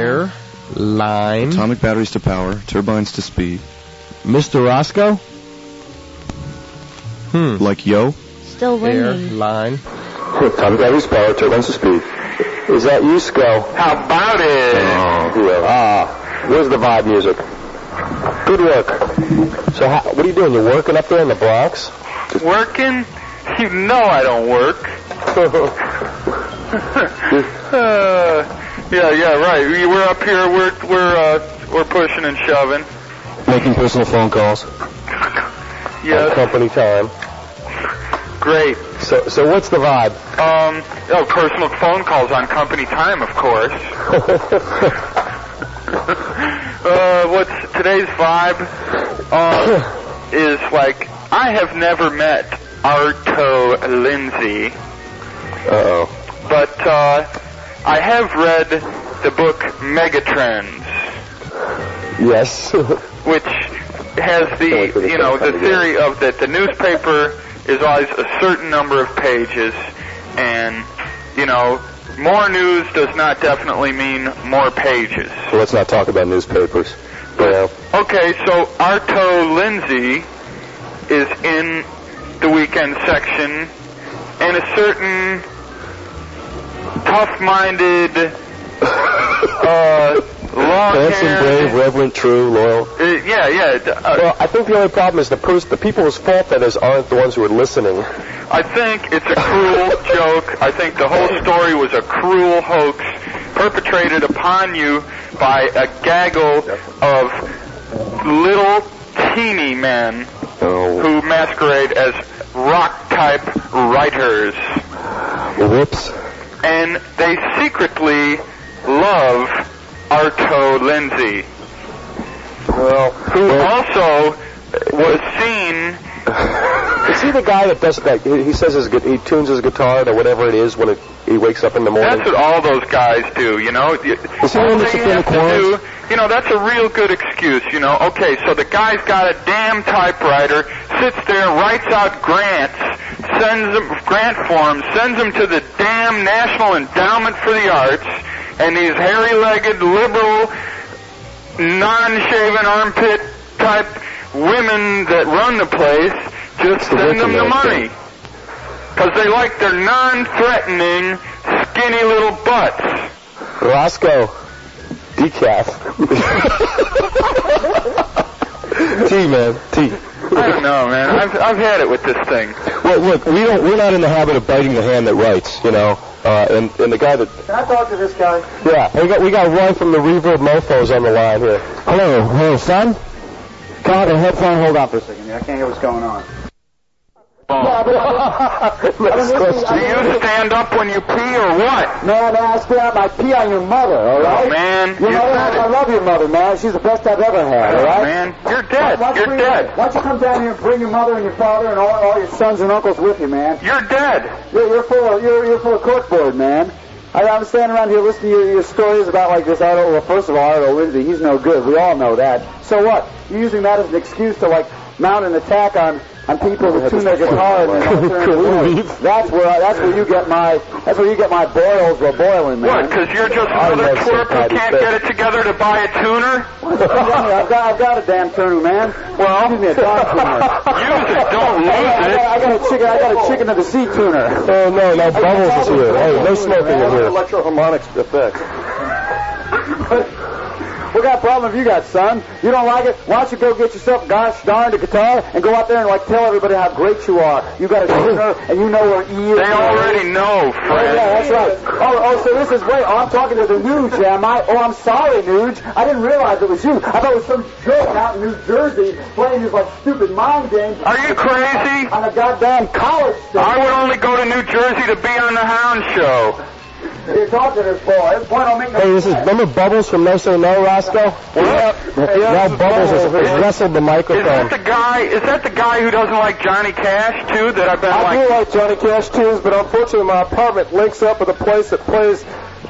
Air, line. Atomic batteries to power, turbines to speed. Mr. Roscoe? Like yo? Still ringing. Air, line. Atomic batteries to power, turbines to speed. Is that you, Sco? How about it? Where's the vibe music? Good work. So what are you doing? You're working up there in the Bronx? Working? You know I don't work. Yeah, right. We're up here. We're pushing and shoving. Making personal phone calls. Yes. Company time. Great. So what's the vibe? Personal phone calls on company time, of course. What's today's vibe? Is like I have never met Arto Lindsay. But I have read the book Megatrends. Yes. Which has the theory of that the newspaper is always a certain number of pages, and more news does not definitely mean more pages. So let's not talk about newspapers. Okay, so Arto Lindsay is in the weekend section, and a certain tough-minded, handsome, brave, reverent, true, loyal. Well, I think the only problem is the people whose fault that is aren't the ones who are listening. I think it's a cruel joke. I think the whole story was a cruel hoax perpetrated upon you by a gaggle of little teeny men who masquerade as rock-type writers. Whoops. And they secretly love Arto Lindsay, who also was seen. Is he the guy that does that? He says he tunes his guitar to whatever it is when he wakes up in the morning. That's what all those guys do, Is he all one they of have to do, that's a real good excuse, Okay, so the guy's got a damn typewriter, sits there, writes out grant forms, sends them to the damn National Endowment for the Arts, and these hairy-legged, liberal, non-shaven armpit type women that run the place just send them the money. Because they like their non-threatening, skinny little butts. Roscoe. Decaf. Tea, man. Tea. I don't know, man. I've had it with this thing. Well, look, we're not in the habit of biting the hand that writes, and the guy that... Can I talk to this guy? Yeah, we got Roy from the Reverb Mofos on the line here. Hello, son? Come on, the headphone. Hold on for a second. I can't hear what's going on. Do you stand up when you pee or what? Man, I stand up. I pee on your mother, all right? Oh, man. I love your mother, man. She's the best I've ever had, all right? Man, you're dead. You're dead. Why don't you come down here and bring your mother and your father and all your sons and uncles with you, man? You're dead. You're full of corkboard, man. I'm standing around here listening to your stories about like this Arto. Well, first of all, Arto Lindsay, he's no good. We all know that. So what? You're using that as an excuse to like mount an attack on people who tune their guitar and that's where you get my boils are boiling, man. What? Because you're just another twerp who can't get it together to buy a tuner? I've got a damn tuner, man. Well, give me a damn tuner. Use it, don't lose it. I got a chicken of the sea tuner. Oh no, now Bubbles is here. Hey, no smoking in here. Electroharmonics effect. What kind of problem have you got, son? You don't like it? Why don't you go get yourself gosh darned a guitar and go out there and like tell everybody how great you are. You got a tuner and you know where E is. They already know, Fred. Yeah, that's right. Oh, so this is great. Oh, I'm talking to the Nuge, am I? Oh, I'm sorry, Nuge. I didn't realize it was you. I thought it was some jerk out in New Jersey playing these like stupid mind games. Are you crazy? On a goddamn college station. I would only go to New Jersey to be on the Hound Show. You're talking to this boy. This boy don't make no Hey, this is, remember Bubbles from No Say No, Roscoe? What? Now Bubbles has wrestled the microphone. Is that the guy who doesn't like Johnny Cash, too, that I've been I do like Johnny Cash tunes, but unfortunately my apartment links up with a place that plays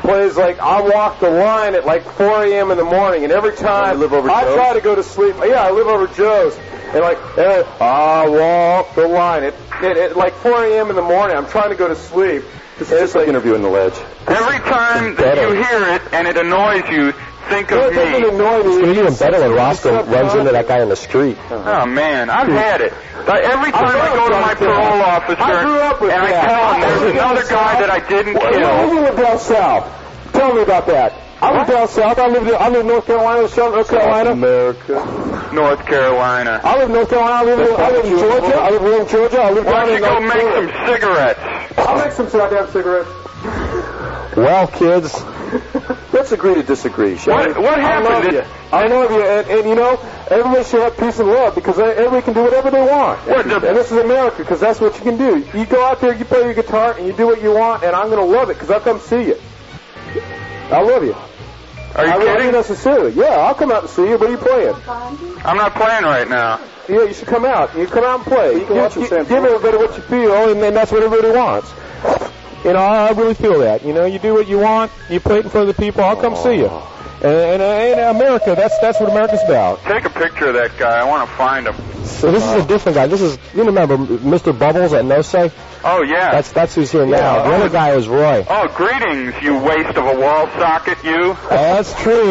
plays like I Walk the Line at like 4 a.m. in the morning, and every time You live over I Joe's? try to go to sleep. Yeah, I live over Joe's, and I Walk the Line at like 4 a.m. in the morning. I'm trying to go to sleep. This is just like interviewing the ledge. Every time that you hear it and it annoys you, think of It doesn't me. annoy me. It's going to be even better when Roscoe runs into that guy in the street. Oh, man, I've had it. Like, every time I go to my parole officer I grew up with and I that. tell him there's another guy that I didn't You kill. live down south. Tell me about that. I live down south. I live in North Carolina, North Carolina. America. North Carolina. I live in North Carolina. I live in Georgia. I live in Georgia. I live Why down don't you in go North make Carolina. some cigarettes? I'll make some goddamn cigarettes. Well, kids, let's agree to disagree, shall we? What happened? I love you, and you know, everybody should have peace and love because everybody can do whatever they want. And this is America because that's what you can do. You go out there, you play your guitar, and you do what you want, and I'm going to love it because I'll come see you. I love you. Are you I mean kidding? necessarily. Yeah, I'll come out and see you. What are you playing? I'm not playing right now. Yeah, you should come out. You come out and play. You can watch him stand give everybody what you feel, and then that's what everybody wants. You know, I really feel that. You know, you do what you want. You play it in front of the people. I'll come see you. And America, that's what America's about. Take a picture of that guy. I want to find him. So this is a different guy. This is, you remember Mr. Bubbles at No Say? Oh, yeah. That's who's here now. The other guy is Roy. Oh, greetings, you waste of a wall socket, you. That's true.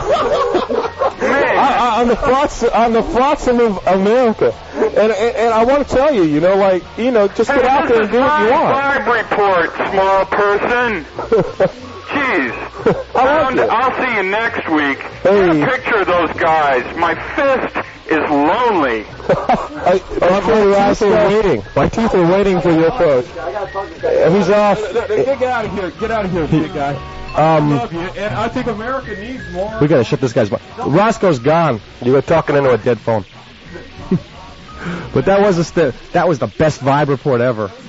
Man. On the flotsam of America. And I want to tell you, you know, like, you know, just get out there and do what you want. Vibe report, small person. Jeez. I'll see you next week. Get a picture of those guys. My fist is lonely. My teeth are waiting for your approach. He's off. Get out of here. Get out of here, big guy. I love you, and I think America needs more. We gotta shut this guy's. Roscoe's gone. You were talking into a dead phone. But that was the best vibe report ever.